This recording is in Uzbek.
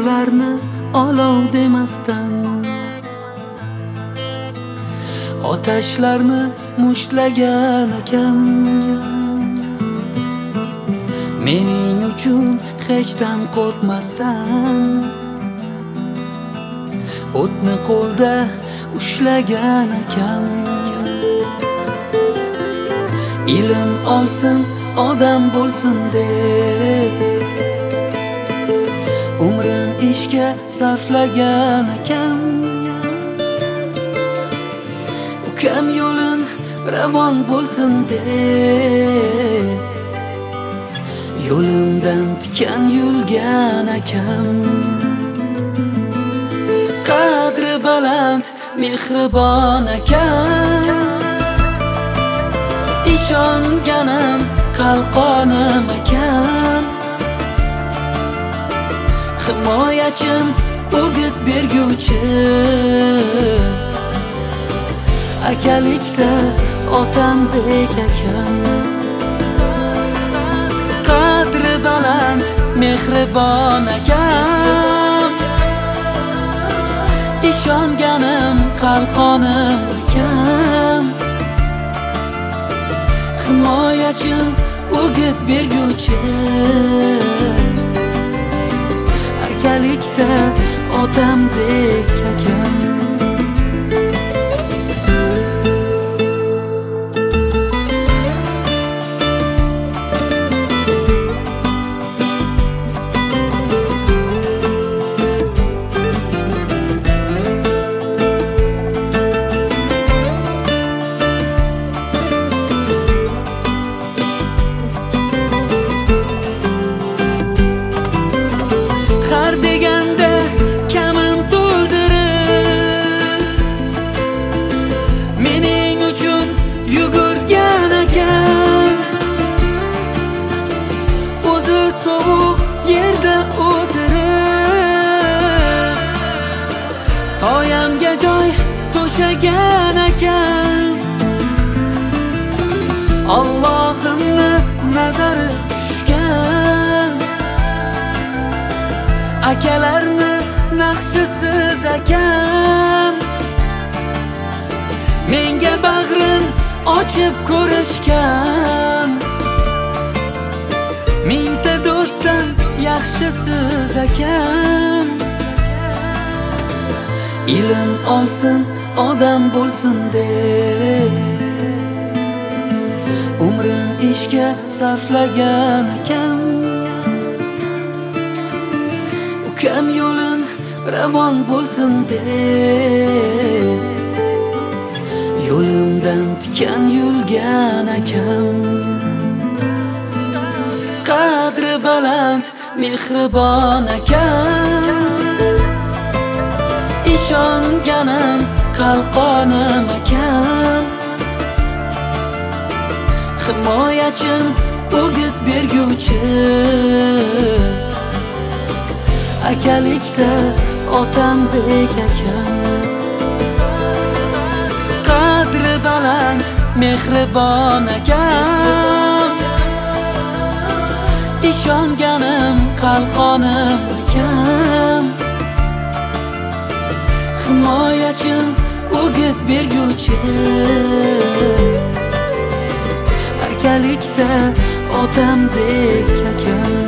arzularni olov demasdan, otashlarni mushtlagan akam mening uchun hechdan qo'rqmasdan, o'tni qo'lda ushlagan akam ilm olsin odam bo'lsin deb umrin ishga sarflagan akam, ukam yo'lin ravon bo'lsin deb yo'limdan tikan yulgan akam, qadri baland mehribon akam, ishonganim qalqonim akam, himoyachim o'git berguvchi, akalikda otambek akam, qadri baland mehribon akam, ishonganim qalqonim akam, himoyachim o'git berguvchi, akalikda otambek akam. Sovuq yerda o'tirib soyamga joy to'shagan akam, Allohimni nazari tushgan akalarni naqshisiz akam, menga bag'rin ochib ko'rishgan, mingta do'stdan yaxshisiz akam, ilm olsin odam bo'lsin deb umrin ishga sarflagan akam, ukam yo'lin ravon bo'lsin deb yo'limdan tikan yulgan akam, qadri baland mehribon akam, ishonganim qalqonim akam, himoyachim o'git berguvchi, akalikda otambek akam, qadri baland mehribon akam, ishonganim qalqonim akam, himoyachim o'git berguvchi, akalikda otambek akam.